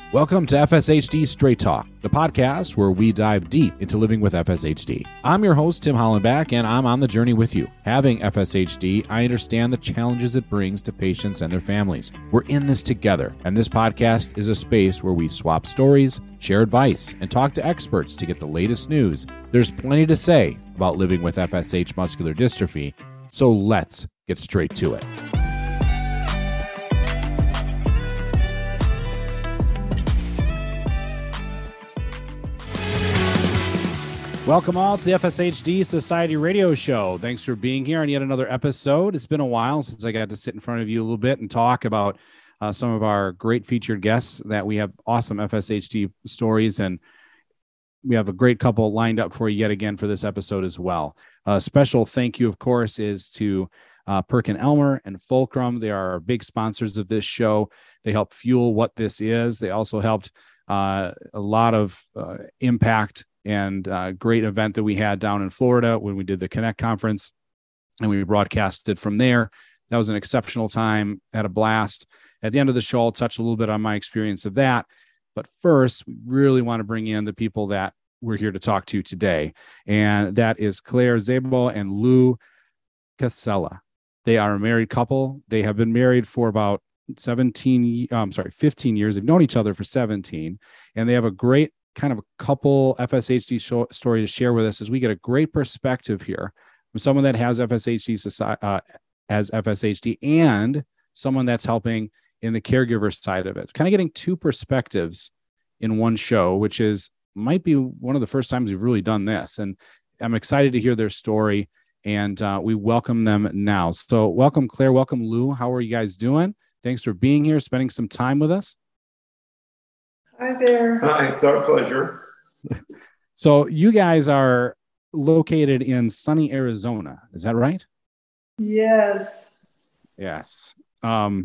Welcome to FSHD Straight Talk, the podcast where we dive deep into living with FSHD. I'm your host, Tim Hollenbach, and I'm on the journey with you. Having FSHD, I understand the challenges it brings to patients and their families. We're in this together, and this podcast is a space where we swap stories, share advice, and talk to experts to get the latest news. There's plenty to say about living with FSH muscular dystrophy, so let's get straight to it. Welcome all to the FSHD Society radio show. Thanks for being here on yet another episode. It's been a while since I got to sit in front of you a little bit and talk about some of our great featured guests that we have awesome FSHD stories, and we have a great couple lined up for you yet again for this episode as well. A special thank you, of course, is to Perkin-Elmer and Fulcrum. They are our big sponsors of this show. They help fuel what this is. They also helped a lot of impact and great event that we had down in Florida when we did the Connect conference, and we broadcasted from there. That was an exceptional time, had a blast. At the end of the show, I'll touch a little bit on my experience of that. But first, we really want to bring in the people that we're here to talk to today. And that is Claire Szabo and Lou Casella. They are a married couple. They have been married for about 15 years. They've known each other for 17, and they have a great kind of a couple FSHD story to share with us as we get a great perspective here from someone that has FSHD and someone that's helping in the caregiver side of it. Kind of getting two perspectives in one show, which might be one of the first times we've really done this. And I'm excited to hear their story, and we welcome them now. So welcome, Claire. Welcome, Lou. How are you guys doing? Thanks for being here, spending some time with us. Hi there. Hi, it's our pleasure. So you guys are located in sunny Arizona. Is that right? Yes. Yes. Yeah,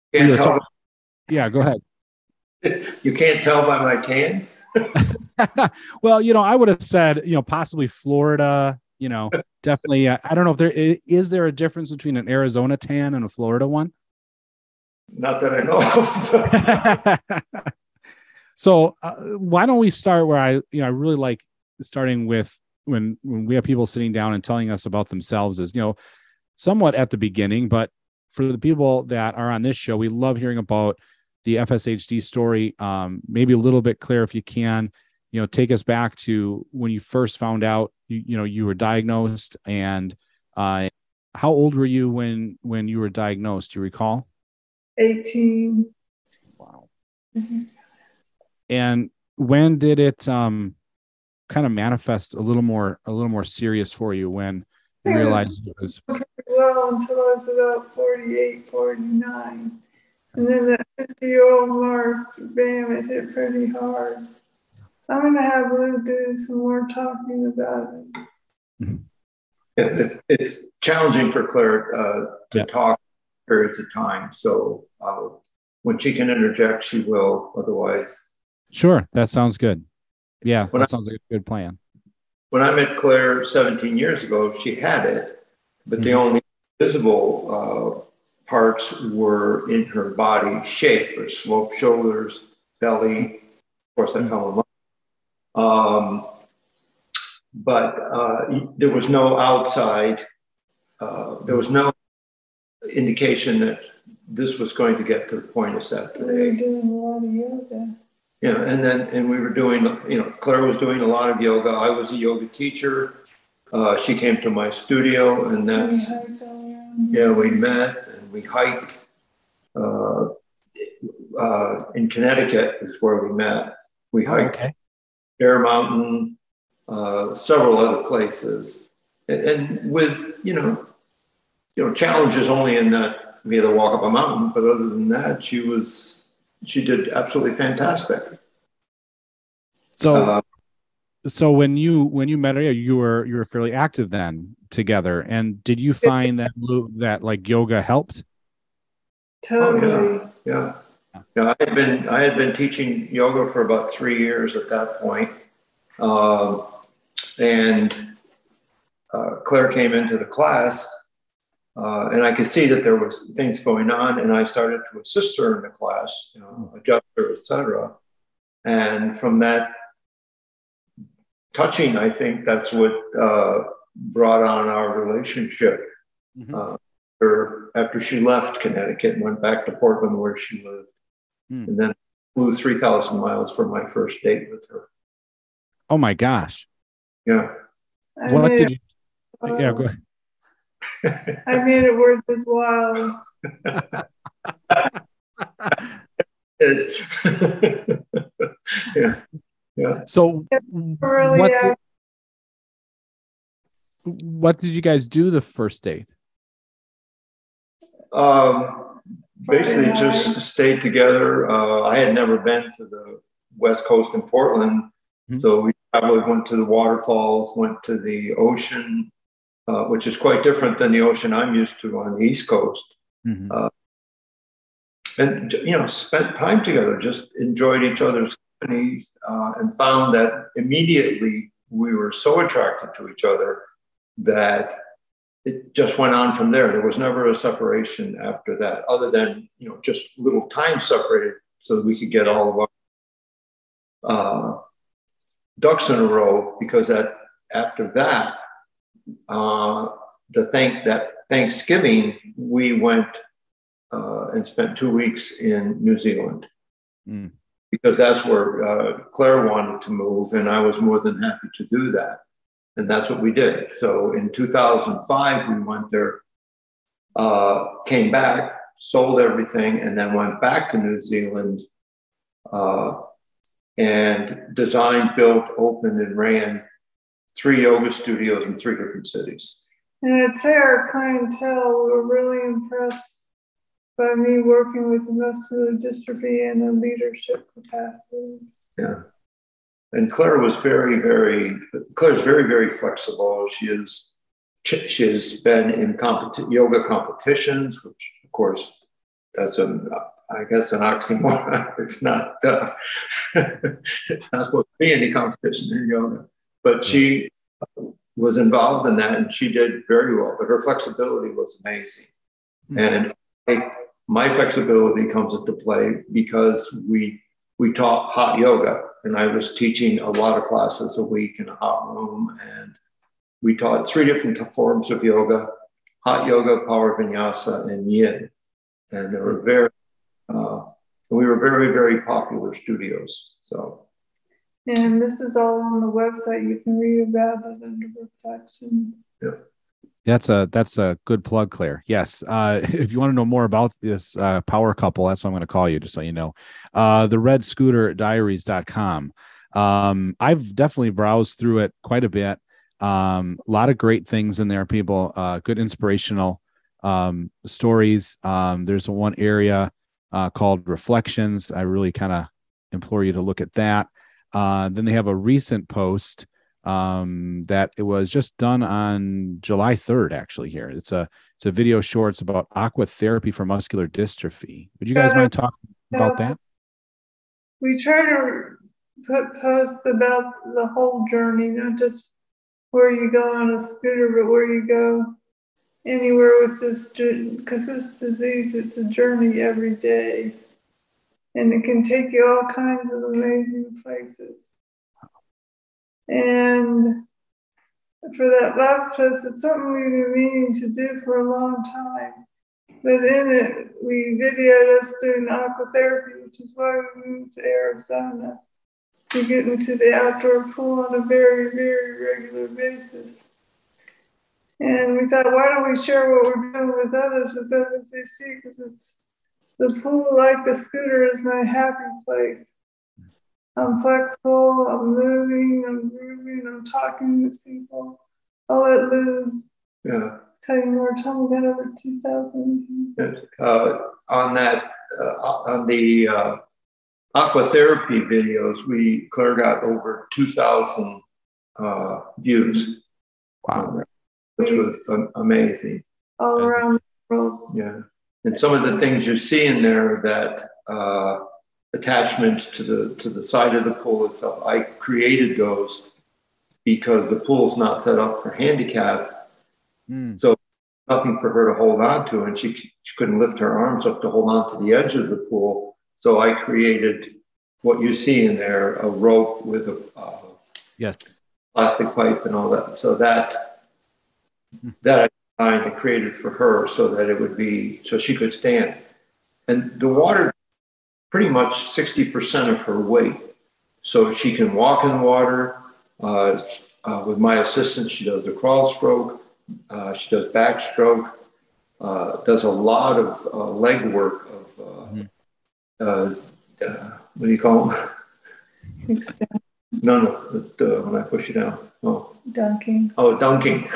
go ahead. You can't tell by my tan? Well, I would have said, possibly Florida, definitely. I don't know if is there a difference between an Arizona tan and a Florida one? Not that I know of. So why don't we start where I really like starting with when we have people sitting down and telling us about themselves is, somewhat at the beginning, but for the people that are on this show, we love hearing about the FSHD story. Maybe a little bit clear if you can, take us back to when you first found out, you were diagnosed, and how old were you when you were diagnosed? Do you recall? 18. Wow. Mm-hmm. And when did it kind of manifest a little more serious for you when you realized it was? Well, until I was about 48, 49. And then that 50-year-old mark, bam, it hit pretty hard. I'm going to have Lou do some more talking about it. Mm-hmm. It's challenging for Claire to talk periods of time. So when she can interject, she will. Otherwise. Sure. That sounds good. Yeah, that sounds like a good plan. When I met Claire 17 years ago, she had it, but the only visible parts were in her body shape, or sloped shoulders, belly. Of course, I fell in love. But there was no outside, there was no indication that this was going to get to the point of set today. We were doing a lot of yoga. Yeah, and we were doing, Claire was doing a lot of yoga. I was a yoga teacher. She came to my studio, and that's, we met and we hiked. In Connecticut is where we met. We hiked Bear Mountain, several other places. And with, challenges only in that we had to walk up a mountain, but other than that, she did absolutely fantastic. So when you met her, you were fairly active then together. And did you find that like yoga helped? Totally. Yeah. I had been teaching yoga for about 3 years at that point. And Claire came into the class, and I could see that there was things going on, and I started to assist her in the class, adjust her, etc. And from that touching, I think that's what brought on our relationship. Mm-hmm. After she left Connecticut and went back to Portland where she lived. And then flew 3,000 miles for my first date with her. Oh my gosh. Yeah. What did you? Yeah, go ahead. I made it worth his while. Yeah. So what did you guys do the first date? Basically just stayed together. I had never been to the West Coast in Portland. Mm-hmm. So we probably went to the waterfalls, went to the ocean, which is quite different than the ocean I'm used to on the East Coast. Mm-hmm. And, spent time together, just enjoyed each other's company, and found that immediately we were so attracted to each other that it just went on from there. There was never a separation after that, other than, just little time separated so that we could get all of our ducks in a row, because after that, that Thanksgiving, we went and spent 2 weeks in New Zealand, because that's where Claire wanted to move, and I was more than happy to do that. And that's what we did. So in 2005, we went there, came back, sold everything, and then went back to New Zealand and designed, built, opened, and ran 3 yoga studios in 3 different cities. And I'd say our clientele were really impressed by me working with muscular dystrophy in a leadership capacity. Yeah. And Claire was very, very flexible. She has been in yoga competitions, which of course, that's I guess an oxymoron. It's not, not supposed to be any competition in yoga, but she was involved in that and she did very well, but her flexibility was amazing. Mm-hmm. And my flexibility comes into play because we taught hot yoga, and I was teaching a lot of classes a week in a hot room, and we taught 3 different forms of yoga: hot yoga, power vinyasa, and yin. And they were we were very, very popular studios. So, and this is all on the website. You can read about it under Reflections. Yeah. That's a good plug, Claire. Yes. If you want to know more about this power couple, that's what I'm going to call you, just so you know. The RedScooterDiaries.com. I've definitely browsed through it quite a bit. A lot of great things in there, people. Good inspirational stories. There's one area called Reflections. I really kind of implore you to look at that. Then they have a recent post that it was just done on July 3rd, actually. Here it's a video shorts about aqua therapy for muscular dystrophy. Would you guys mind talking about that? We try to put posts about the whole journey, not just where you go on a scooter, but where you go anywhere with this, because this disease, it's a journey every day, and it can take you all kinds of amazing places. And for that last post, it's something we've been meaning to do for a long time. But in it, we videoed us doing aqua therapy, which is why we moved to Arizona, to get into the outdoor pool on a very, very regular basis. And we thought, why don't we share what we're doing with others they see? Because it's the pool, like the scooter, is my happy place. I'm flexible, I'm moving, I'm grooving, I'm talking with people. I'll let Lou tell you more. Tell me that over 2,000. On the aqua therapy videos, Claire got over 2,000 views. Wow. Which was amazing. All around the world. Yeah. And some of the things you see in there, that attachments to the side of the pool itself, I created those because the pool's not set up for handicap. So nothing for her to hold on to, and she couldn't lift her arms up to hold on to the edge of the pool. So I created what you see in there, a rope with a Yes. plastic pipe and all that. So that I designed and created for her so that it would be, so she could stand. And the water, pretty much 60% of her weight. So she can walk in the water. With my assistance, she does the crawl stroke. She does backstroke. Does a lot of leg work of, what do you call them? Extend. No, when I push you down. Oh, Dunking. oh, dunking.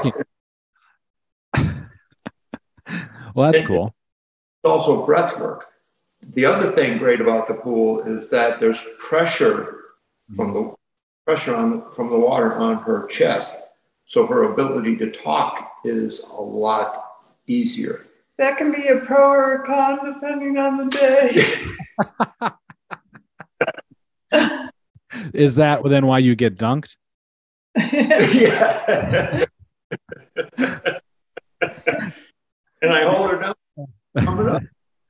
Well, that's cool. Also breath work. The other thing great about the pool is that there's pressure from the water on her chest. So her ability to talk is a lot easier. That can be a pro or a con depending on the day. Is that then why you get dunked? Yeah. And I hold her down. Coming up.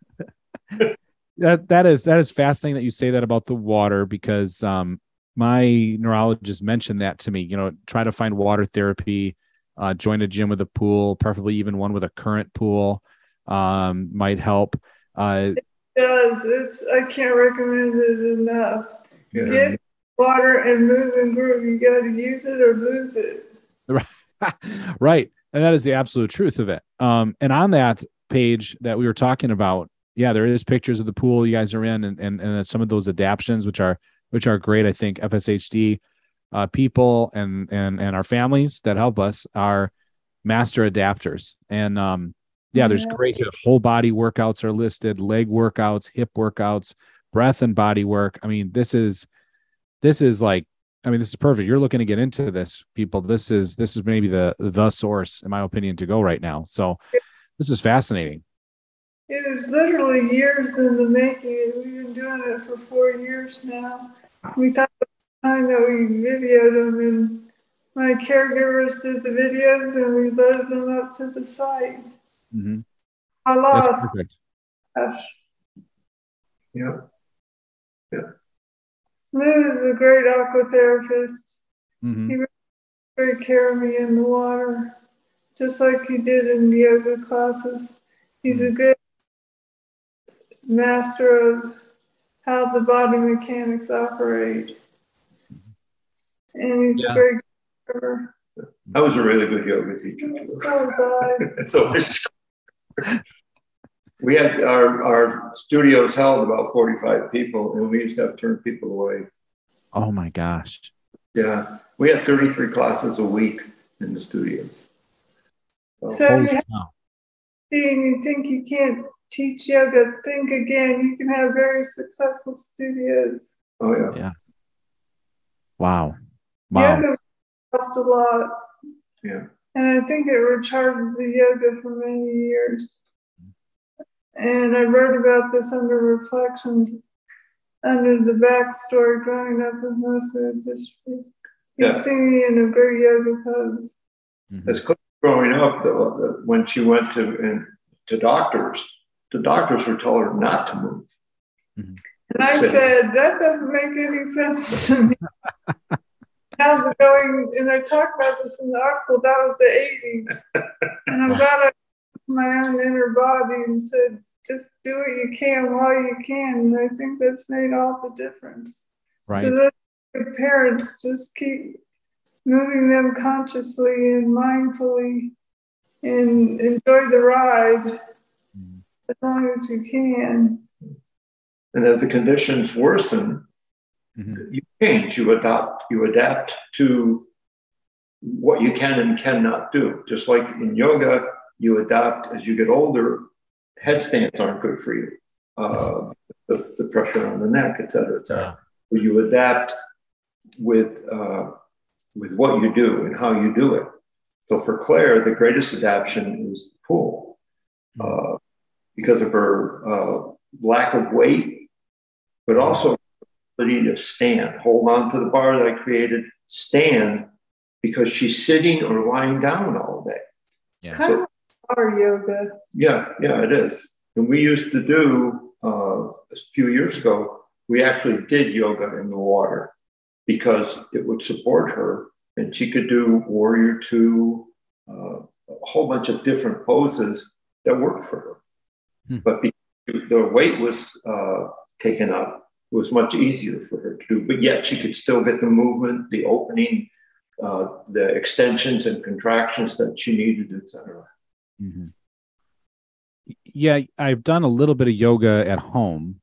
That is fascinating that you say that about the water, because my neurologist mentioned that to me. You know, try to find water therapy, join a gym with a pool, preferably even one with a current pool, might help. It does. I can't recommend it enough. Yeah. Get water and move and groove. You got to use it or lose it. Right. And that is the absolute truth of it. And on that page that we were talking about, yeah, there is pictures of the pool you guys are in, and some of those adaptions, which are great. I think FSHD people and our families that help us are master adapters. And there's great whole body workouts are listed, leg workouts, hip workouts, breath and body work. I mean, this is like, this is perfect. You're looking to get into this, people. This is maybe the source, in my opinion, to go right now. So this is fascinating. It is literally years in the making. We've been doing it for 4 years now. We thought it was time that we videoed them, and my caregivers did the videos, and we loaded them up to the site. Mm-hmm. I lost. Yeah. Liz is a great aquatherapist. Mm-hmm. He really took great care of me in the water, just like he did in the yoga classes. He's a good master of how the body mechanics operate. And he's a great giver. I was a really good yoga teacher too. So was I. We had our studios held about 45 people, and we used to have to turn people away. Oh my gosh. Yeah. We had 33 classes a week in the studios. So you think you can't teach yoga, think again. You can have very successful studios. Oh, yeah. Yeah. Wow. Yoga helped a lot. Yeah. And I think it retarded the yoga for many years. And I wrote about this under Reflections, under the backstory growing up with muscular dystrophy. You see me in a great yoga pose. Mm-hmm. As growing up, when she went to doctors, the doctors would tell her not to move. Mm-hmm. And I said, that doesn't make any sense to me. How's it going? And I talked about this in the article. That was the 80s. And I'm glad I my own inner body and said, just do what you can while you can. And I think that's made all the difference. Right. So that as parents, just keep moving them consciously and mindfully and enjoy the ride as long as you can. And as the conditions worsen, you change, you adapt to what you can and cannot do. Just like in yoga, you adapt as you get older. Headstands aren't good for you. The pressure on the neck, et cetera, et cetera. But you adapt with what you do and how you do it. So for Claire, the greatest adaptation is the pool because of her lack of weight, but also ability to stand, hold on to the bar that I created, stand, because she's sitting or lying down all day. Yeah. Kind of power yoga. Yeah, it is. And we used to do a few years ago, we actually did yoga in the water because it would support her, and she could do Warrior Two, a whole bunch of different poses that worked for her. But because the weight was taken up, it was much easier for her to do. But yet she could still get the movement, the opening, the extensions and contractions that she needed, etc. Mm-hmm. Yeah, I've done a little bit of yoga at home.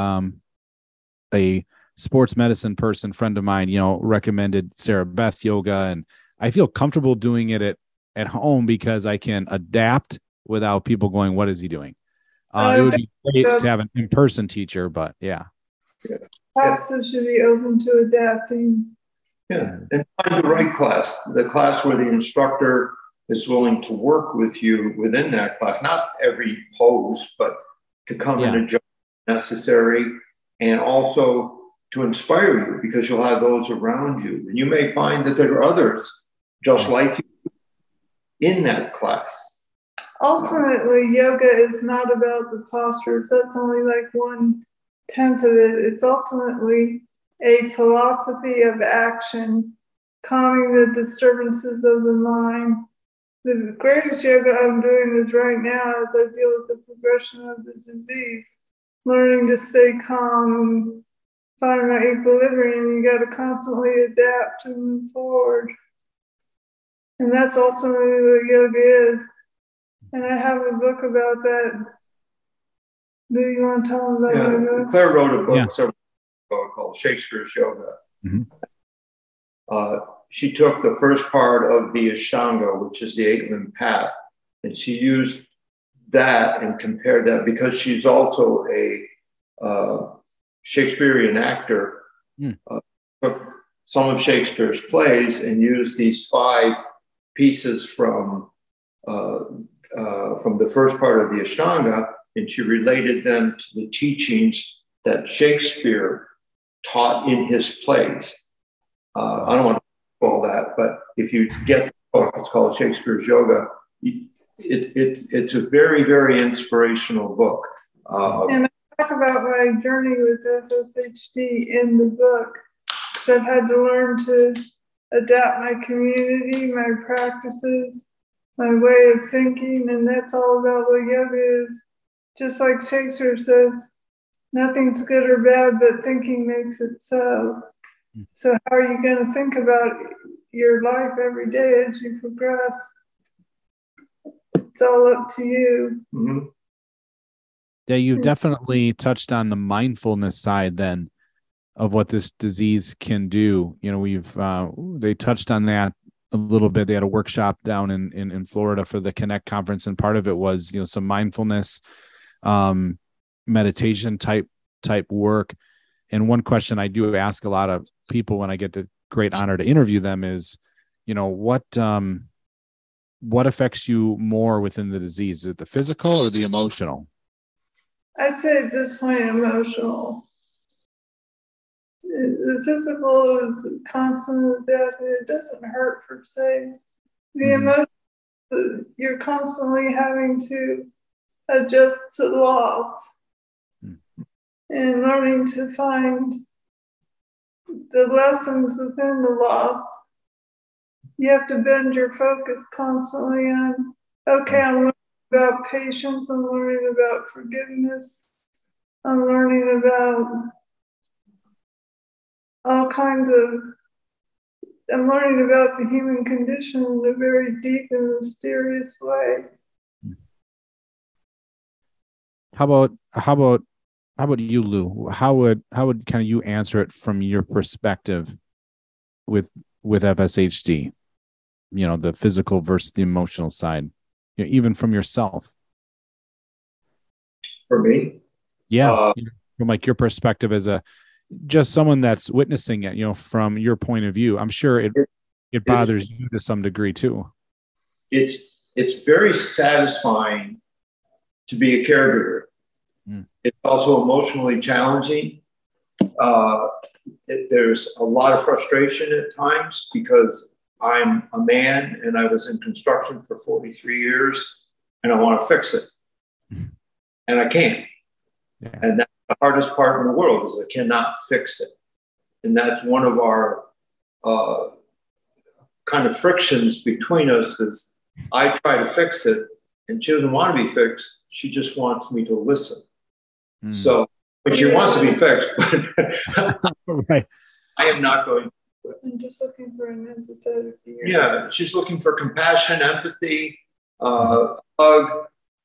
A sports medicine friend of mine, recommended Sarah Beth yoga, and I feel comfortable doing it at home because I can adapt without people going, "What is he doing?" It would be great to have an in-person teacher, but yeah. Classes should be open to adapting. Yeah, and find the right class, the class where the instructor is willing to work with you within that class, not every pose, but to come and adjust necessary, and also to inspire you, because you'll have those around you. And you may find that there are others just like you in that class. Ultimately, yoga is not about the postures. That's only like 1/10 of it. It's ultimately a philosophy of action, calming the disturbances of the mind. The greatest yoga I'm doing is right now as I deal with the progression of the disease, learning to stay calm and find my equilibrium. You got to constantly adapt to move forward. And that's ultimately what yoga is. And I have a book about that. Do you want to tell them about yoga? Claire wrote a book several years ago called Shakespeare's Yoga. Mm-hmm. She took the first part of the Ashtanga, which is the 8-limb path, and she used that and compared that, because she's also a Shakespearean actor, took some of Shakespeare's plays and used these 5 pieces from the first part of the Ashtanga, and she related them to the teachings that Shakespeare taught in his plays. I don't want to all that, but if you get the book, it's called Shakespeare's Yoga. It's a very, very inspirational book. And I talk about my journey with FSHD in the book, because I've had to learn to adapt my community, my practices, my way of thinking, and that's all about what yoga is. Just like Shakespeare says, nothing's good or bad, but thinking makes it so. So how are you going to think about your life every day as you progress? It's all up to you. Mm-hmm. Yeah, you've definitely touched on the mindfulness side then of what this disease can do. They touched on that a little bit. They had a workshop down in Florida for the Connect conference, and part of it was some mindfulness, meditation type work. And one question I do ask a lot of people when I get the great honor to interview them is, what affects you more within the disease? Is it the physical or the emotional? I'd say at this point, emotional. The physical is constant death, and it doesn't hurt per se. The emotion, you're constantly having to adjust to loss. And learning to find the lessons within the loss. You have to bend your focus constantly on, okay, I'm learning about patience, I'm learning about forgiveness, I'm learning about all kinds of, I'm learning about the human condition in a very deep and mysterious way. How about you, Lou? How would kind of you answer it from your perspective with FSHD? The physical versus the emotional side, even from yourself. For me, from like your perspective as just someone that's witnessing it, from your point of view. I'm sure it bothers you to some degree too. It's very satisfying to be a caregiver. It's also emotionally challenging. There's a lot of frustration at times because I'm a man and I was in construction for 43 years and I want to fix it. And I can't. Yeah. And that's the hardest part in the world is I cannot fix it. And that's one of our kind of frictions between us is I try to fix it and she doesn't want to be fixed. She just wants me to listen. So, but she wants to be fixed, but right. I am not going. I'm just looking for an empathetic ear. Yeah, she's looking for compassion, empathy, hug,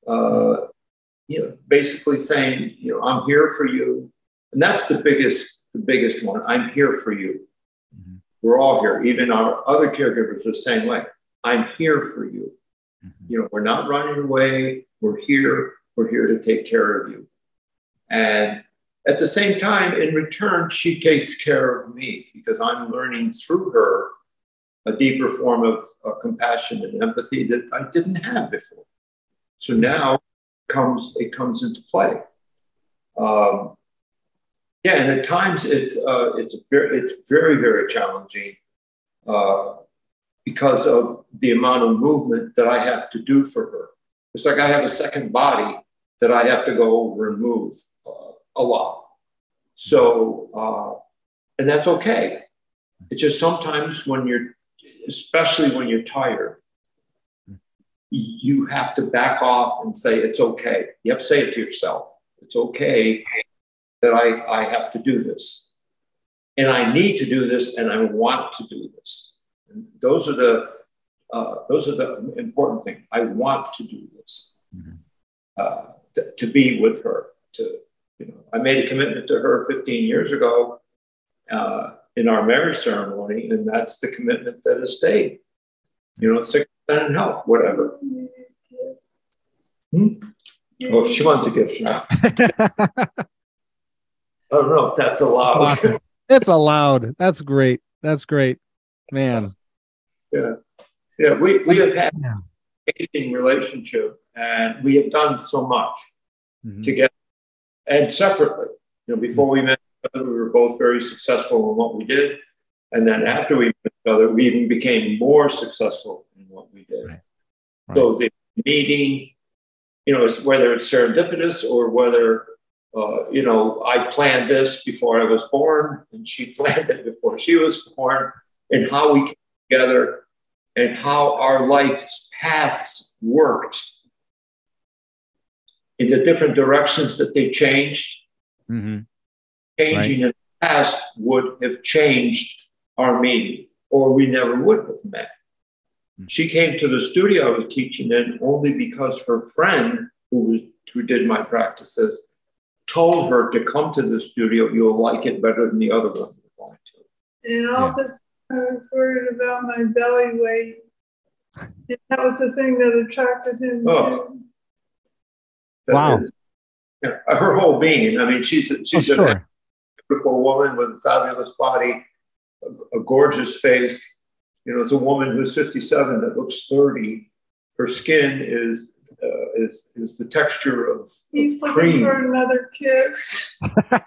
basically saying, I'm here for you. And that's the biggest one. I'm here for you. Mm-hmm. We're all here. Even our other caregivers are the same way. I'm here for you. Mm-hmm. We're not running away. We're here. We're here to take care of you. And at the same time, in return, she takes care of me because I'm learning through her a deeper form of compassion and empathy that I didn't have before. So now it comes into play. And at times it's very, very challenging because of the amount of movement that I have to do for her. It's like I have a second body that I have to go over and move a lot. So, and that's okay. It's just sometimes especially when you're tired, you have to back off and say, it's okay. You have to say it to yourself. It's okay that I have to do this. And I need to do this and I want to do this. And those are the important things. I want to do this, to be with her. I made a commitment to her 15 years ago in our marriage ceremony, and that's the commitment that has stayed. 6% in health, whatever. Oh, she wants a gift now. I don't know if that's allowed. It's allowed. That's great. That's great, man. Yeah. We have had an amazing relationship, and we have done so much together and separately. Before we met each other, we were both very successful in what we did, and then after we met each other, we even became more successful in what we did. Right. So the meeting, whether it's serendipitous or whether I planned this before I was born, and she planned it before she was born, and how we came together and how our life's paths worked in the different directions that they changed. Changing in the past would have changed our meeting, or we never would have met. She came to the studio I was teaching in only because her friend who did my practices told her to come to the studio. You'll like it better than the other one you're going to. And all this, I was worried about my belly weight. And that was the thing that attracted him too. Wow. Her whole being. I mean, she's a beautiful woman with a fabulous body, a gorgeous face. It's a woman who's 57 that looks 30. Her skin is the texture of He's cream. Looking for another kiss.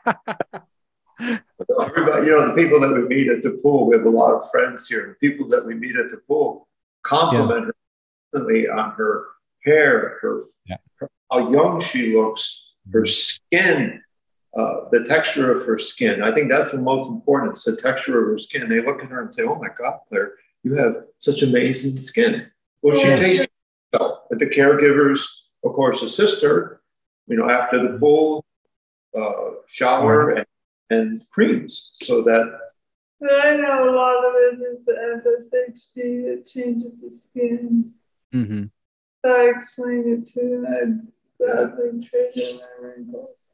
Everybody, the people that we meet at the pool, we have a lot of friends here. The people that we meet at the pool compliment her constantly on her hair, how young she looks, her skin, the texture of her skin. I think that's the most important. It's the texture of her skin. They look at her and say, "Oh my God, Claire, you have such amazing skin." Well, she takes care of herself. But the caregivers, of course, assist her, after the pool, shower, and creams, so that. But I know a lot of it is the FSHD that changes the skin. So I explained it to them. I badly treated my wrinkles.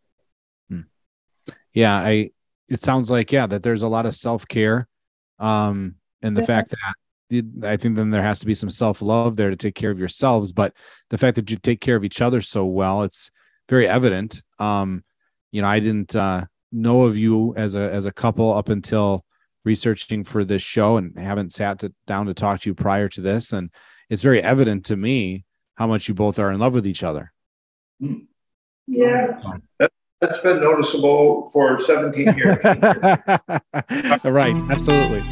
Yeah, it sounds like that there's a lot of self-care, and the fact that I think then there has to be some self-love there to take care of yourselves, but the fact that you take care of each other so well, it's very evident. I didn't know of you as a couple up until researching for this show, and haven't sat down to talk to you prior to this, and it's very evident to me how much you both are in love with each other. Yeah. That's been noticeable for 17 years. Right. Absolutely.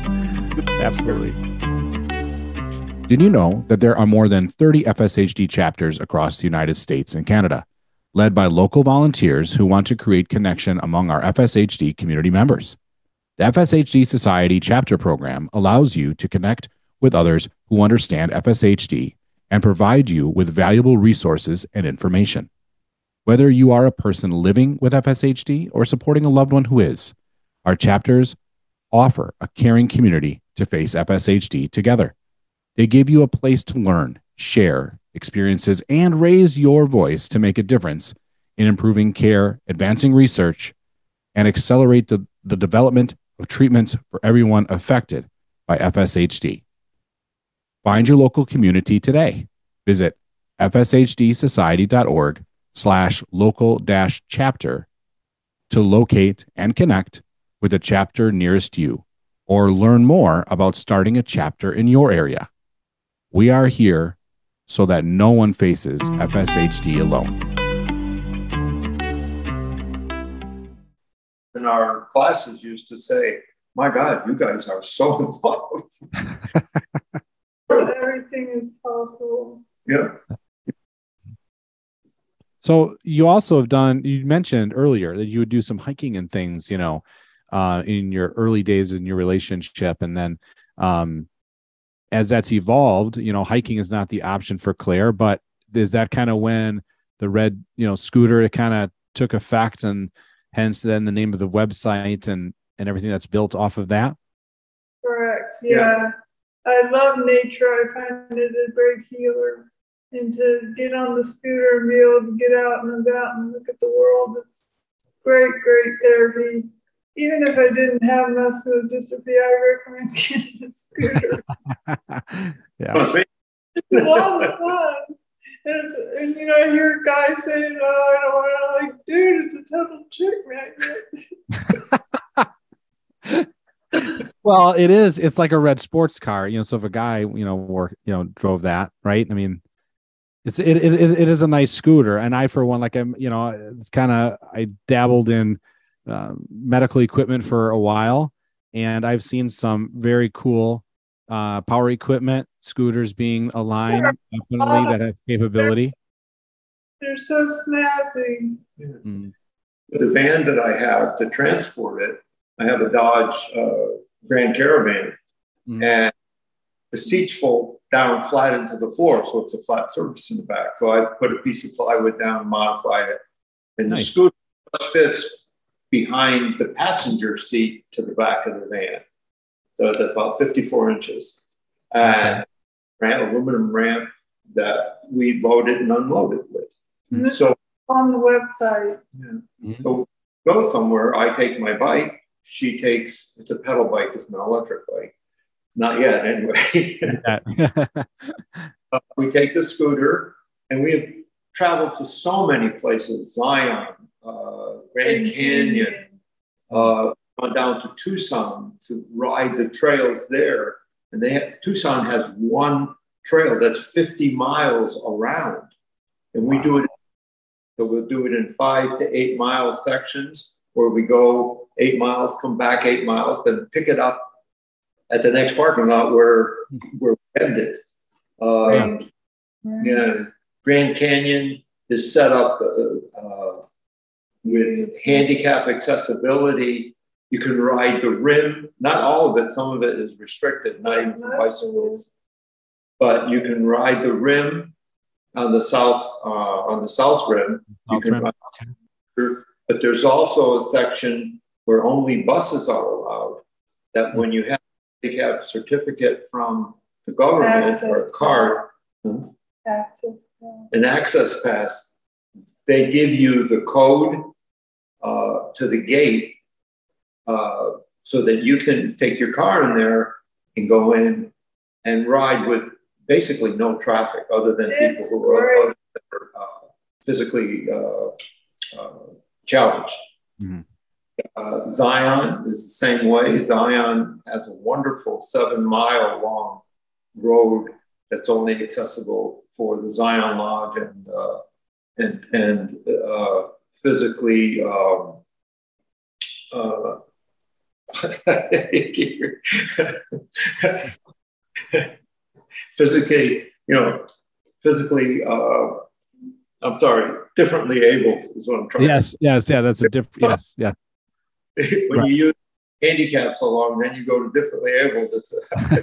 Did you know that there are more than 30 FSHD chapters across the United States and Canada? led by local volunteers who want to create connection among our FSHD community members. The FSHD Society chapter program allows you to connect with others who understand FSHD and provide you with valuable resources and information. Whether you are a person living with FSHD or supporting a loved one who is, our chapters offer a caring community to face FSHD together. They give you a place to learn, share experiences, and raise your voice to make a difference in improving care, advancing research, and accelerate the development of treatments for everyone affected by FSHD. Find your local community today. Visit fshtsociety.org/local-chapter to locate and connect with a chapter nearest you, or learn more about starting a chapter in your area. We are here so that no one faces FSHD alone. And our classes used to say, my God, you guys are so involved. Everything is possible. Yeah. So you also have done, you mentioned earlier that you would do some hiking and things, in your early days in your relationship. And then as that's evolved, hiking is not the option for Claire, but is that kind of when the red, scooter, it kind of took effect, and hence then the name of the website and everything that's built off of that? Correct. Yeah. I love nature. I find it a great healer. And to get on the scooter and be able to get out and about and look at the world, it's great, great therapy. Even if I didn't have muscular dystrophy, I recommend getting a scooter. Yeah. It's a lot of fun. And I hear guys saying, "Oh, I don't want to," like, dude, it's a total chick magnet. Well, it is. It's like a red sports car, so if a guy, drove that, right? I mean, it is a nice scooter. And I, for one, it's kind of, I dabbled in medical equipment for a while, and I've seen some very cool power equipment scooters being aligned definitely that have capability. They're so snazzy. Yeah. Mm. The van that I have to transport it, I have a Dodge Grand Caravan, and the seats fold down flat into the floor, so it's a flat surface in the back. So I put a piece of plywood down, modify it, and the scooter fits behind the passenger seat to the back of the van. So it's about 54 inches. And aluminum ramp that we loaded and unloaded with. And this is on the website. Yeah. Mm-hmm. So go somewhere, I take my bike, she takes, it's a pedal bike, it's an electric bike. Not yet, anyway. We take the scooter, and we have traveled to so many places, Zion, Grand Canyon, gone down to Tucson to ride the trails there. And Tucson has one trail that's 50 miles around. And we do it, so we'll do it in 5 to 8 mile sections, where we go 8 miles, come back 8 miles, then pick it up at the next parking lot where we ended. Grand Canyon is set up with handicap accessibility. You can ride the rim, not all of it, some of it is restricted, not even for bicycles. But you can ride the rim on the south rim. But there's also a section where only buses are allowed, that when you have a handicap certificate from the government or a card, an access pass, they give you the code to the gate so that you can take your car in there and go in and ride with basically no traffic, other than people who are physically challenged. Mm-hmm. Zion is the same way. Zion has a wonderful 7-mile long road that's only accessible for the Zion Lodge and physically physically, I'm sorry, differently abled is what I'm trying Yes, to yeah, that's a different, yes, yeah. say. When you use handicap so long, then you go to differently abled. It's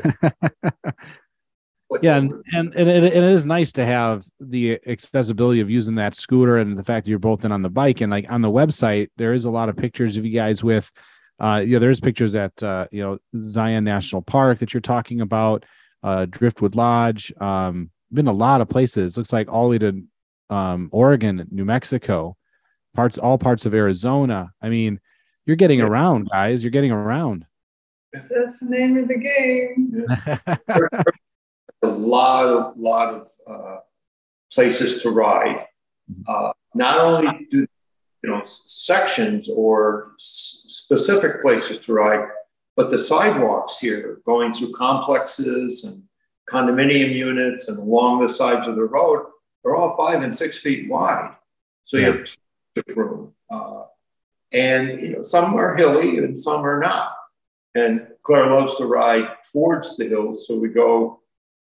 Yeah, and it is nice to have the accessibility of using that scooter and the fact that you're both in on the bike. And like on the website, there is a lot of pictures of you guys with, there's pictures at, Zion National Park that you're talking about, Driftwood Lodge, been a lot of places. Looks like all the way to Oregon, New Mexico, all parts of Arizona. I mean, you're getting around, guys. You're getting around. That's the name of the game. a lot of places to ride. Not only do sections or specific places to ride, but the sidewalks here going through complexes and condominium units and along the sides of the road are all 5 and 6 feet wide. So you have room. And some are hilly and some are not. And Claire loves to ride towards the hills, so we go.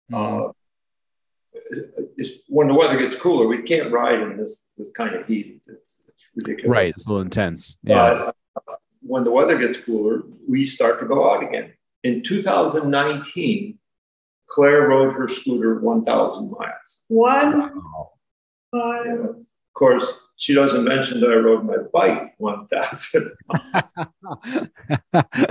When the weather gets cooler, we can't ride in this kind of heat. It's ridiculous. Right, it's a little intense. Yeah. But when the weather gets cooler, we start to go out again. In 2019, Claire rode her scooter 1,000 miles. Wow. Of course, she doesn't mention that I rode my bike 1,000 miles.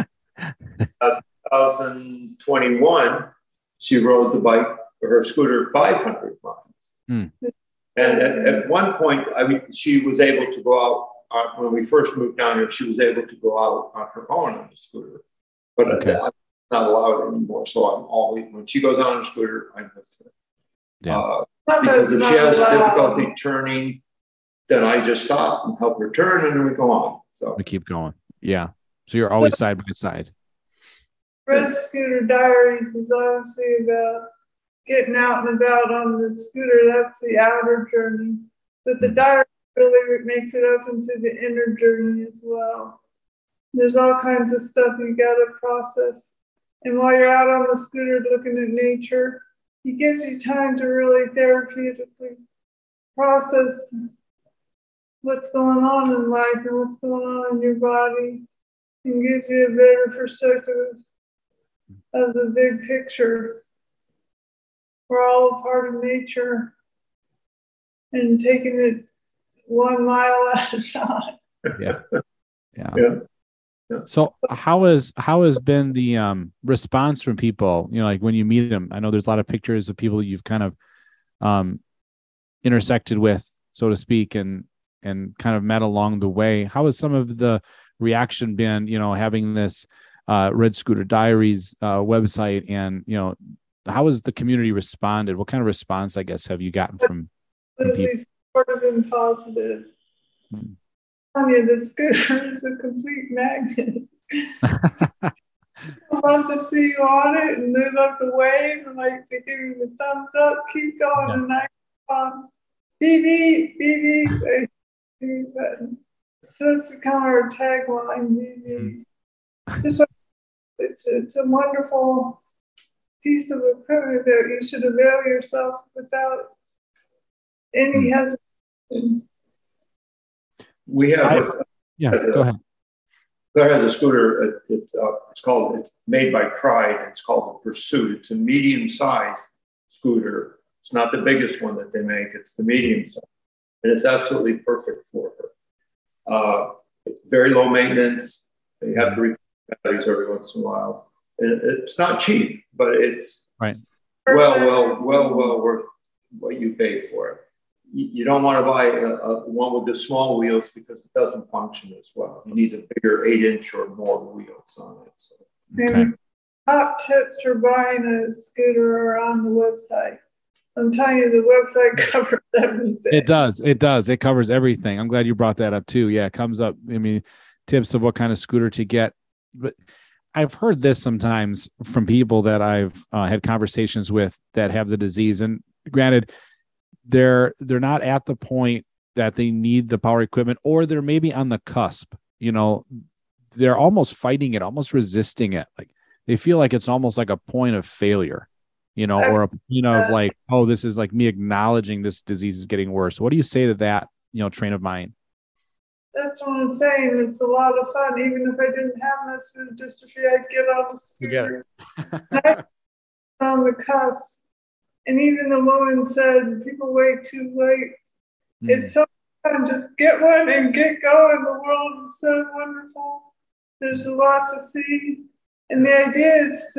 2021, she rode the bike, her scooter, 500 miles. And at one point, she was able to go out, when we first moved down here, she was able to go out on her own on the scooter. But I'm not allowed anymore. So I'm always, when she goes on a scooter, I'm with her. Yeah. Because if she has difficulty turning, then I just stop and help her turn, and then we go on. So we keep going. Yeah. So you're always side by side. Red Scooter Diaries is obviously about getting out and about on the scooter. That's the outer journey. But the diary really makes it up into the inner journey as well. There's all kinds of stuff you got to process. And while you're out on the scooter looking at nature, it gives you time to really therapeutically process what's going on in life and what's going on in your body, and gives you a better perspective of the big picture. We're all a part of nature and taking it 1 mile at a time. Yeah. So how has been the response from people, like when you meet them? I know there's a lot of pictures of people you've kind of intersected with, so to speak, and kind of met along the way. How has some of the reaction been, having this Red Scooter Diaries website, and how has the community responded? What kind of response, I guess, have you gotten from people? Supportive and positive. The scooter is a complete magnet. I love to see you on it, and they love to wave and like to give you the thumbs up. Keep going, and I beep beep beep button. So it's become our tagline. Beep beep. It's a wonderful piece of equipment that you should avail yourself without any hesitation. We have go ahead. Claire has a scooter. It's made by Pride. It's called the Pursuit. It's a medium-sized scooter. It's not the biggest one that they make. It's the medium size, and it's absolutely perfect for her. Very low maintenance. You have to replace batteries every once in a while. It's not cheap, but it's well worth what you pay for it. You don't want to buy one with the small wheels because it doesn't function as well. You need a bigger 8-inch or more wheels on it. So. And top tips for buying a scooter are on the website. I'm telling you, the website covers everything. It does. It covers everything. I'm glad you brought that up too. Yeah, it comes up. Tips of what kind of scooter to get. But I've heard this sometimes from people that I've had conversations with that have the disease. And granted, they're not at the point that they need the power equipment, or they're maybe on the cusp. They're almost fighting it, almost resisting it. Like they feel like it's almost like a point of failure, or a of like, oh, this is like me acknowledging this disease is getting worse. What do you say to that train of mind. That's what I'm saying. It's a lot of fun. Even if I didn't have muscular dystrophy, I'd get on the scooter. On the cusp. And even the woman said, people wait too late. It's so fun. Just get one and get going. The world is so wonderful. There's a lot to see. And the idea is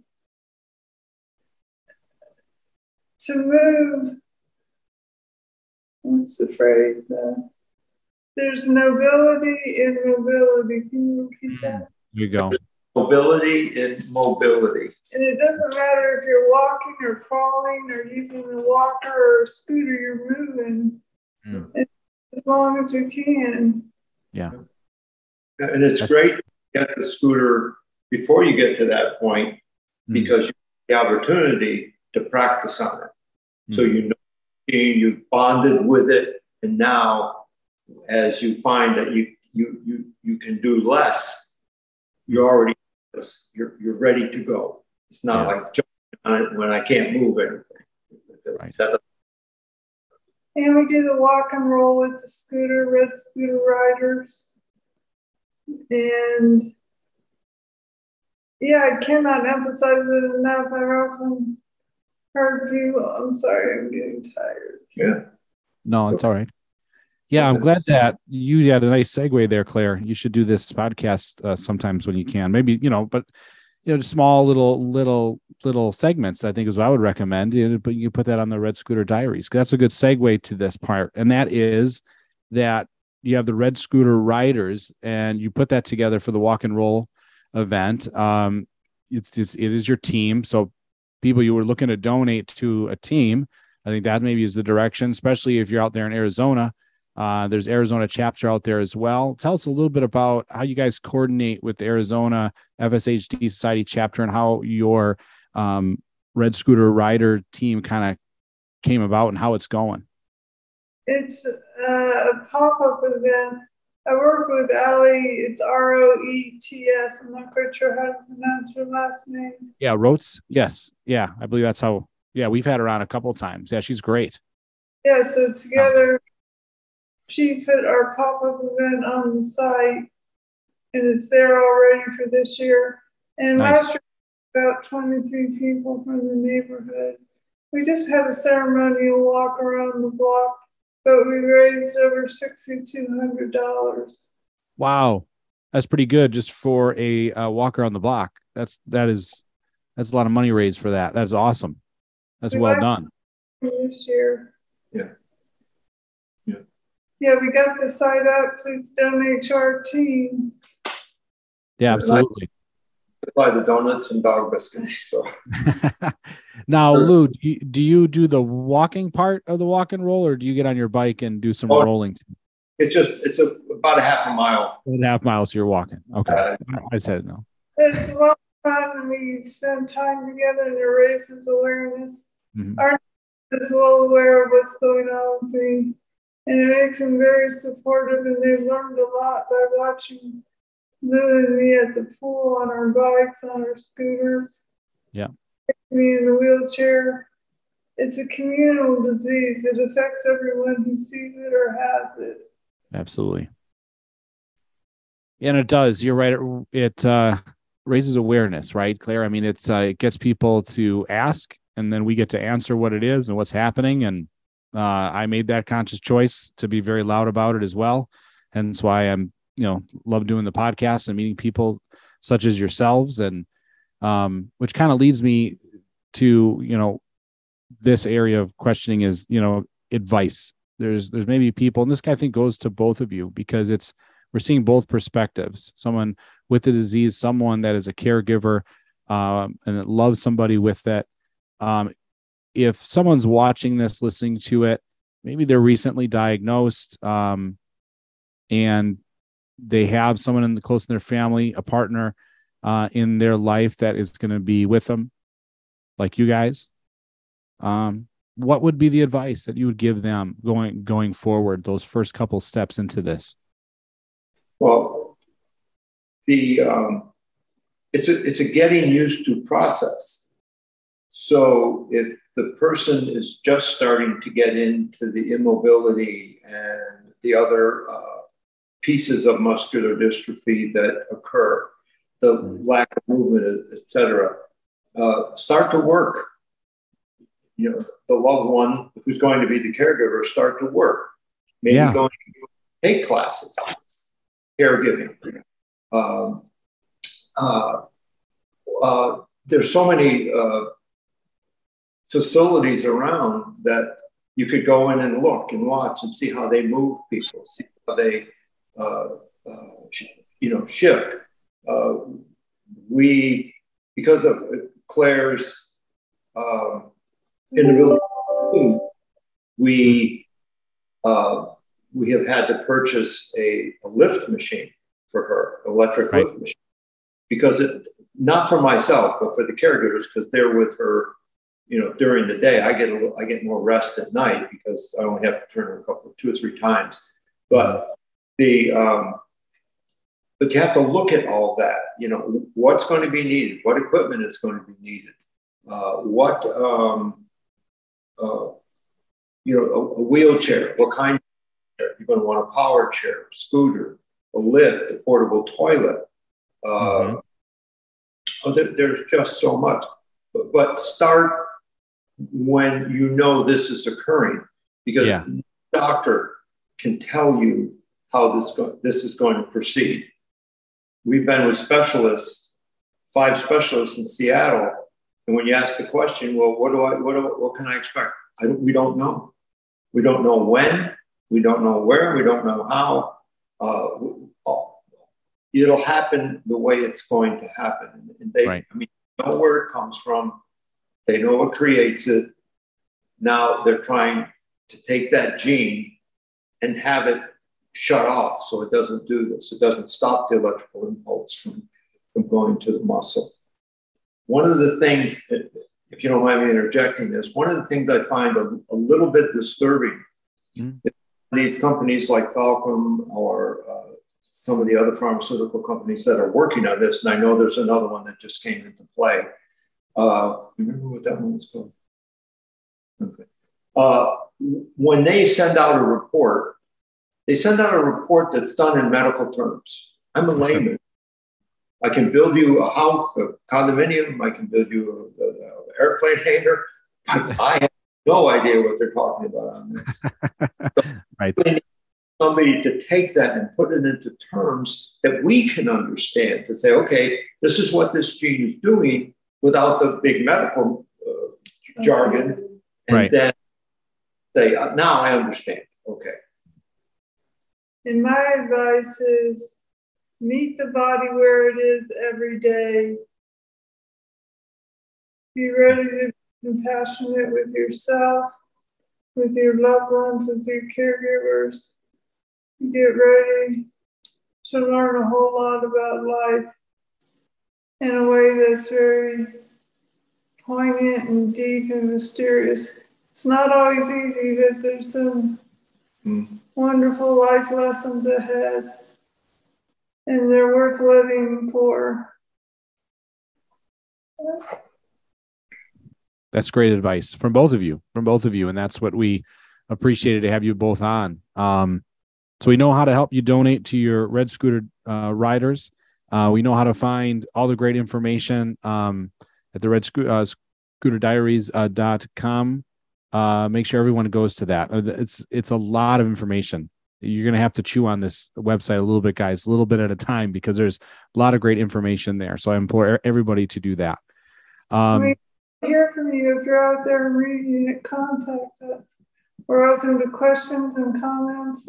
to move. What's the phrase? There's nobility in mobility. Can you repeat that? There you go. Mobility in mobility. And it doesn't matter if you're walking or crawling or using a walker or a scooter, you're moving as long as you can. Yeah. And it's great to get the scooter before you get to that point because you have the opportunity to practice on it. So you've bonded with it, and now as you find that you can do less, you're ready to go. It's not like jumping on it when I can't move anything. Right. And we do the walk and roll with the scooter, red scooter riders. And I cannot emphasize it enough. I often heard you. I'm sorry, I'm getting tired. Yeah. No, it's all right. Yeah, I'm glad that you had a nice segue there, Claire. You should do this podcast sometimes when you can. Maybe, but small little segments, I think is what I would recommend. But you put that on the Red Scooter Diaries. That's a good segue to this part. And that is that you have the Red Scooter Riders and you put that together for the walk and roll event. It is your team. So people you were looking to donate to a team, I think that maybe is the direction, especially if you're out there in Arizona. There's Arizona chapter out there as well. Tell us a little bit about how you guys coordinate with the Arizona FSHD Society chapter and how your Red Scooter Rider team kind of came about and how it's going. It's a pop-up event. I work with Allie. It's Roets. I'm not quite sure how to pronounce her last name. Yeah, Roets. Yes. Yeah, I believe that's how. Yeah, we've had her on a couple of times. Yeah, she's great. Yeah, so together, she put our pop-up event on the site, and it's there already for this year. And last year, about 23 people from the neighborhood. We just had a ceremonial walk around the block, but we raised over $6,200. Wow, that's pretty good just for a walk around the block. That's a lot of money raised for that. That's awesome. That's well done. This year. Yeah. Yeah, we got the site up. Please donate to our team. Yeah, absolutely. Buy the donuts and dog biscuits. So. Now, Lou, do you do the walking part of the walk and roll, or do you get on your bike and do some rolling? It's about a half a mile. 1.5 miles you're walking. Okay. I said no. It's well done. We spend time together and it raises awareness. Our team is well aware of what's going on with me, and it makes them very supportive, and they've learned a lot by watching Lou and me at the pool, on our bikes, on our scooters. Yeah. Me in the wheelchair. It's a communal disease. It affects everyone who sees it or has it. Absolutely. And it does. You're right. It raises awareness, right, Claire? I mean, it gets people to ask, and then we get to answer what it is and what's happening. And I made that conscious choice to be very loud about it as well. And that's why I'm, love doing the podcast and meeting people such as yourselves. And which kind of leads me to, this area of questioning is, advice. There's maybe people, and this I think goes to both of you, because we're seeing both perspectives. Someone with the disease, someone that is a caregiver and that loves somebody with that. If someone's watching this, listening to it, maybe they're recently diagnosed and they have someone close in their family, a partner in their life that is going to be with them, like you guys. What would be the advice that you would give them going forward, those first couple steps into this? Well, it's a getting used to process. So if the person is just starting to get into the immobility and the other pieces of muscular dystrophy that occur, the lack of movement, et cetera, start to work. You know, the loved one who's going to be the caregiver start to work. Maybe going to take classes, caregiving. There's so many facilities around that you could go in and look and watch and see how they move people, see how they, shift. We, because of Claire's inability to move, we have had to purchase a lift machine for her, electric lift machine, because not for myself, but for the caregivers, because they're with her, during the day. I get more rest at night because I only have to turn her 2 or 3 times. But but you have to look at all that. What's going to be needed, what equipment is going to be needed, a wheelchair, what kind of chair. You're going to want a power chair, scooter, a lift, a portable toilet. There's just so much. But start when this is occurring, because the doctor can tell you how this is going to proceed. We've been with 5 specialists in Seattle, and when you ask the question, well, what can I expect? We don't know. We don't know when. We don't know where. We don't know how. It'll happen the way it's going to happen, and they know where it comes from. They know what creates it. Now they're trying to take that gene and have it shut off so it doesn't do this. It doesn't stop the electrical impulse from going to the muscle. One of the things, if you don't mind me interjecting this, one of the things I find a little bit disturbing, these companies like Falcom or some of the other pharmaceutical companies that are working on this, and I know there's another one that just came into play. Remember what that one was called? Okay. When they send out a report, that's done in medical terms. I'm a layman. I can build you a house, a condominium. I can build you an airplane hangar, but I have no idea what they're talking about on this. Right. They need somebody to take that and put it into terms that we can understand, to say, okay, this is what this gene is doing, without the big medical jargon, and then say, now I understand. Okay. And my advice is meet the body where it is every day. Be ready to be compassionate with yourself, with your loved ones, with your caregivers. Get ready to learn a whole lot about life in a way that's very poignant and deep and mysterious. It's not always easy, but there's some wonderful life lessons ahead, and they're worth living for. That's great advice from both of you, and that's what we appreciated to have you both on. So we know how to help you donate to your Red Scooter riders. We know how to find all the great information at the RedScooterDiaries.com. Make sure everyone goes to that. It's a lot of information. You're going to have to chew on this website a little bit, guys, a little bit at a time, because there's a lot of great information there. So I implore everybody to do that. We hear from you if you're out there reading it. Contact us. We're open to questions and comments.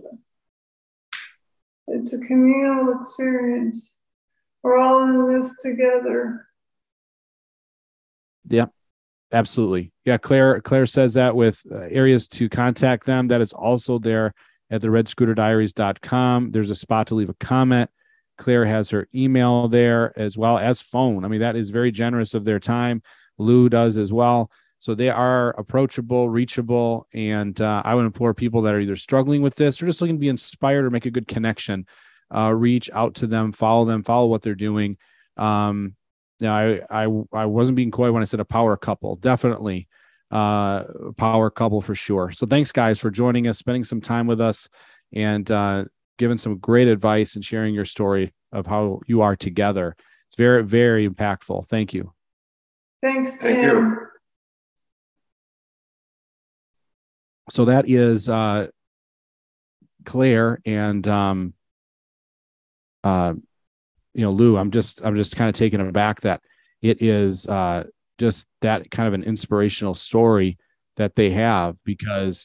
It's a communal experience. We're all in this together. Yeah, absolutely. Yeah, Claire says that with areas to contact them. That is also there at the RedScooterDiaries.com. There's a spot to leave a comment. Claire has her email there as well as phone. I mean, that is very generous of their time. Lou does as well. So they are approachable, reachable, and I would implore people that are either struggling with this or just looking to be inspired or make a good connection, reach out to them, follow what they're doing. I wasn't being coy when I said a power couple. Definitely power couple for sure. So thanks, guys, for joining us, spending some time with us, and giving some great advice and sharing your story of how you are together. It's very, very impactful. Thank you. Thanks, Tim. Thank you. So that is Claire and Lou. I'm just kind of taken aback that it is just that kind of an inspirational story that they have, because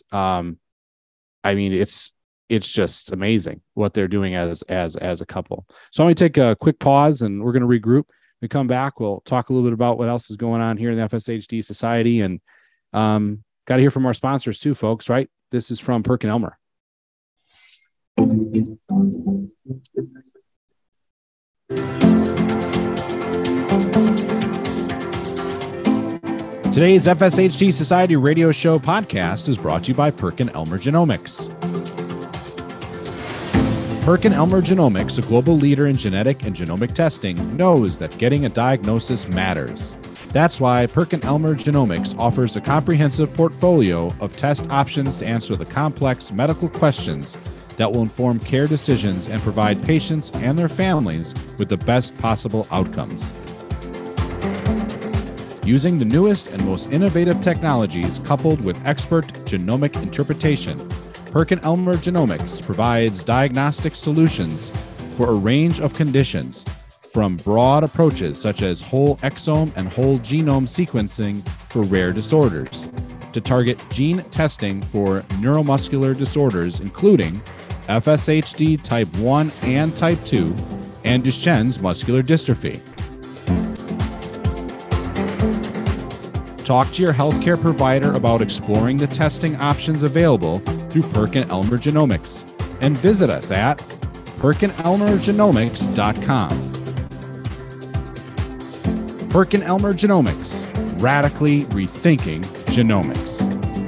it's just amazing what they're doing as a couple. So I'm going to take a quick pause and we're going to regroup. When we come back, we'll talk a little bit about what else is going on here in the FSHD Society, and got to hear from our sponsors too, folks, right? This is from PerkinElmer. Today's FSHD Society radio show podcast is brought to you by PerkinElmer Genomics. PerkinElmer Genomics, a global leader in genetic and genomic testing, knows that getting a diagnosis matters. That's why PerkinElmer Genomics offers a comprehensive portfolio of test options to answer the complex medical questions that will inform care decisions and provide patients and their families with the best possible outcomes. Using the newest and most innovative technologies coupled with expert genomic interpretation, PerkinElmer Genomics provides diagnostic solutions for a range of conditions, from broad approaches such as whole exome and whole genome sequencing for rare disorders, to target gene testing for neuromuscular disorders including FSHD type 1 and type 2, and Duchenne's muscular dystrophy. Talk to your healthcare provider about exploring the testing options available through PerkinElmer Genomics, and visit us at PerkinElmerGenomics.com. PerkinElmer Genomics, radically rethinking genomics.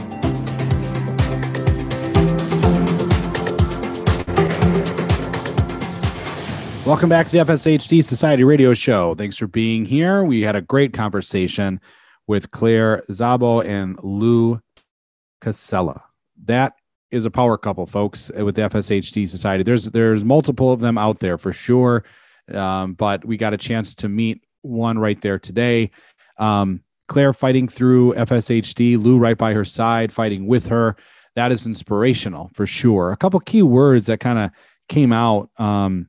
Welcome back to the FSHD Society radio show. Thanks for being here. We had a great conversation with Claire Szabo and Lou Casella. That is a power couple, folks, with the FSHD Society. There's multiple of them out there for sure, but we got a chance to meet one right there today. Claire fighting through FSHD, Lou right by her side, fighting with her. That is inspirational for sure. A couple key words that kind of came out of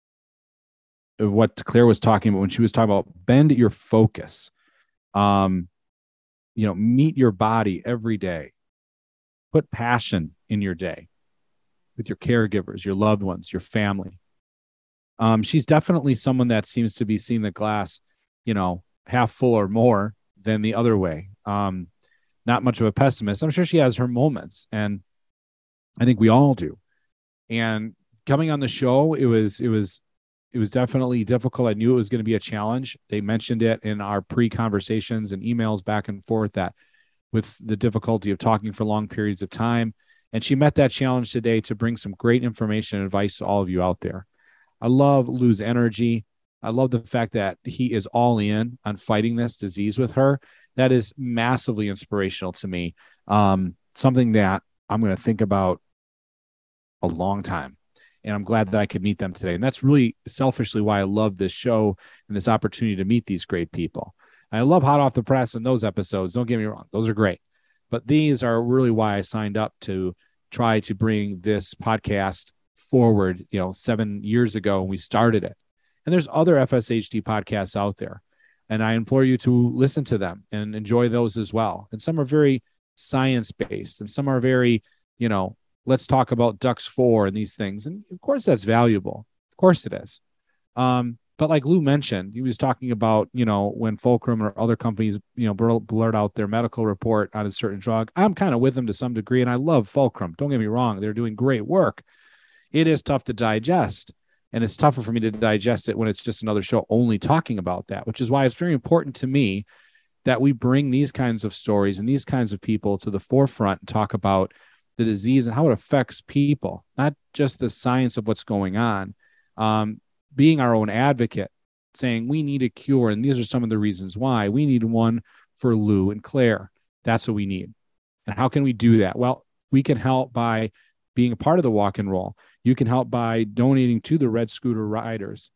what Claire was talking about when she was talking about bend your focus. Meet your body every day. Put passion in your day with your caregivers, your loved ones, your family. She's definitely someone that seems to be seeing the glass, half full or more than the other way. Not much of a pessimist. I'm sure she has her moments, and I think we all do. And coming on the show, it was definitely difficult. I knew it was going to be a challenge. They mentioned it in our pre-conversations and emails back and forth, that with the difficulty of talking for long periods of time. And she met that challenge today to bring some great information and advice to all of you out there. I love Lou's energy. I love the fact that he is all in on fighting this disease with her. That is massively inspirational to me. Something that I'm going to think about a long time. And I'm glad that I could meet them today. And that's really selfishly why I love this show and this opportunity to meet these great people. I love Hot Off the Press and those episodes. Don't get me wrong. Those are great. But these are really why I signed up to try to bring this podcast forward, 7 years ago when we started it. And there's other FSHD podcasts out there. And I implore you to listen to them and enjoy those as well. And some are very science-based and some are very, let's talk about DUX4 and these things. And of course, that's valuable. Of course it is. But like Lou mentioned, he was talking about, when Fulcrum or other companies, blurt out their medical report on a certain drug. I'm kind of with them to some degree, and I love Fulcrum. Don't get me wrong. They're doing great work. It is tough to digest, and it's tougher for me to digest it when it's just another show only talking about that, which is why it's very important to me that we bring these kinds of stories and these kinds of people to the forefront and talk about the disease and how it affects people, not just the science of what's going on. Being our own advocate, saying we need a cure, and these are some of the reasons why. We need one for Lou and Claire. That's what we need. And how can we do that? Well, we can help by being a part of the walk and roll. You can help by donating to the Red Scooter Riders.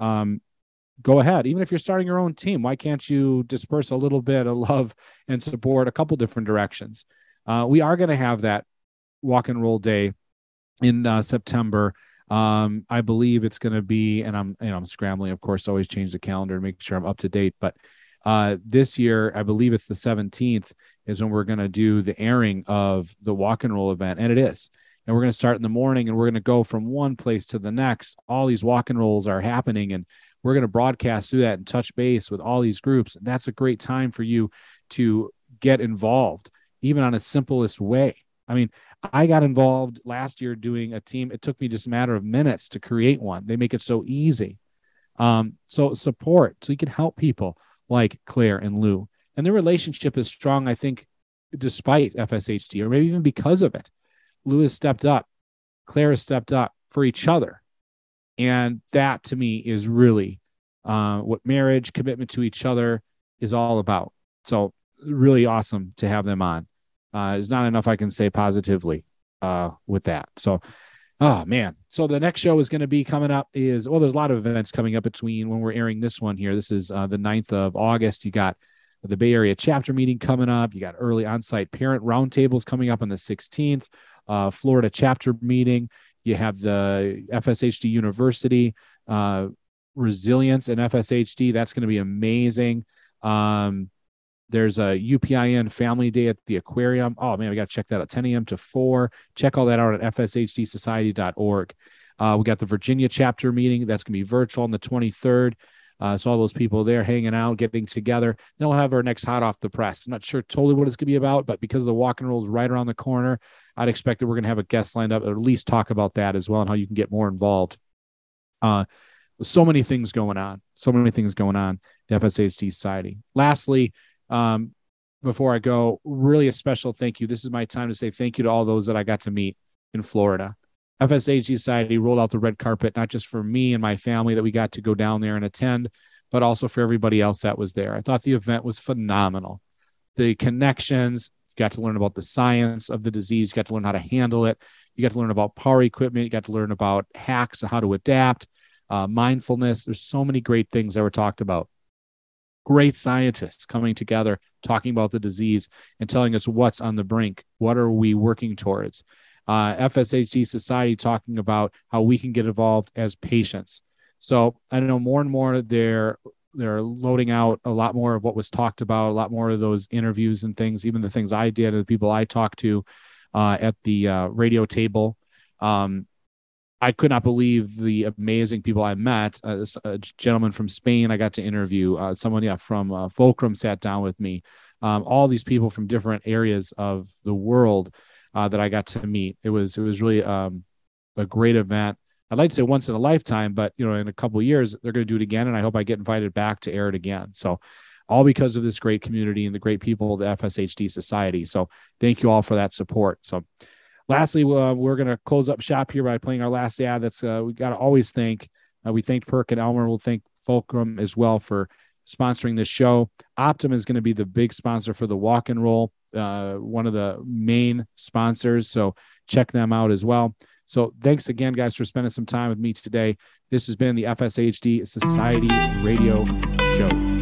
Go ahead. Even if you're starting your own team, why can't you disperse a little bit of love and support a couple different directions? We are going to have that walk and roll day in September. I believe it's going to be, and I'm scrambling, of course, always change the calendar to make sure I'm up to date. But this year, I believe it's the 17th is when we're going to do the airing of the walk and roll event. And it is. And we're going to start in the morning, and we're going to go from one place to the next. All these walk and rolls are happening, and we're going to broadcast through that and touch base with all these groups. And that's a great time for you to get involved, even on a simplest way. I mean, I got involved last year doing a team. It took me just a matter of minutes to create one. They make it so easy. So support, so you can help people like Claire and Lou. And their relationship is strong, I think, despite FSHD, or maybe even because of it. Lou has stepped up. Claire has stepped up for each other. And that, to me, is really what marriage, commitment to each other is all about. So really awesome to have them on. There's not enough I can say positively with that. So, oh, man. So the next show is going to be coming up there's a lot of events coming up between when we're airing this one here. This is the 9th of August. You got the Bay Area chapter meeting coming up. You got early on-site parent roundtables coming up on the 16th. Florida chapter meeting. You have the FSHD University resilience and FSHD. That's going to be amazing. There's a UPIN family day at the aquarium. Oh man, we got to check that out. 10 a.m. to 4. Check all that out at fshtsdsociety.org. We got the Virginia chapter meeting. That's going to be virtual on the 23rd. So all those people there hanging out, getting together. Then we'll have our next hot off the press. I'm not sure totally what it's going to be about, but because the walk and roll is right around the corner, I'd expect that we're going to have a guest lined up, or at least talk about that as well and how you can get more involved. So many things going on. The FSHD Society. Lastly, before I go, really a special thank you. This is my time to say thank you to all those that I got to meet in Florida. FSHD Society rolled out the red carpet, not just for me and my family that we got to go down there and attend, but also for everybody else that was there. I thought the event was phenomenal. The connections, you got to learn about the science of the disease, you got to learn how to handle it, you got to learn about power equipment, you got to learn about hacks and how to adapt, mindfulness. There's so many great things that were talked about. Great scientists coming together, talking about the disease and telling us what's on the brink. What are we working towards? FSHD Society talking about how we can get involved as patients. So I know more and more they're loading out a lot more of what was talked about, a lot more of those interviews and things, even the things I did and the people I talked to at the radio table. I could not believe the amazing people I met. A gentleman from Spain I got to interview. Someone from Fulcrum sat down with me. All these people from different areas of the world that I got to meet. It was really a great event. I'd like to say once in a lifetime, but in a couple of years they're going to do it again, and I hope I get invited back to air it again. So, all because of this great community and the great people of the FSHD Society. So, thank you all for that support. So, lastly, we're going to close up shop here by playing our last ad. That's we got to always thank. We thanked Perk and Elmer. We'll thank Fulcrum as well for sponsoring this show. Optum is going to be the big sponsor for the walk and roll. One of the main sponsors. So check them out as well. So thanks again, guys, for spending some time with me today. This has been the FSHD Society Radio Show.